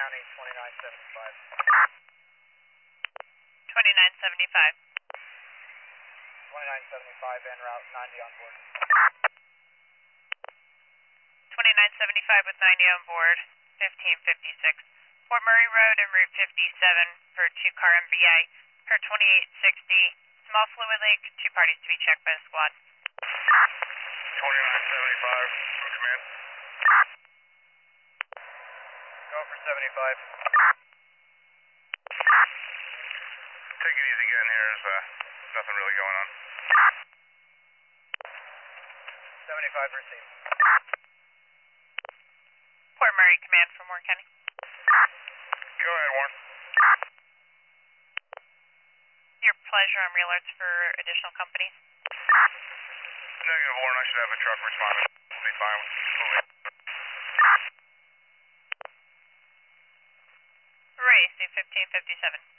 County 2975. 2975. 2975 en route, 90 on board. 2975 with 90 on board, 1556. Fort Murray Road and Route 57 for 2-car MVA. Per 2860, small fluid leak, 2 parties to be checked by the squad. 2975, from command. Go for 75. Take it easy again here, there's nothing really going on. 75 received. Fort Murray Command from Warren County. Go ahead, Warren. Your pleasure, I'm re-alerts for additional companies. Negative, Warren, I should have a truck responding. We'll be fine with moving. Race, 1557.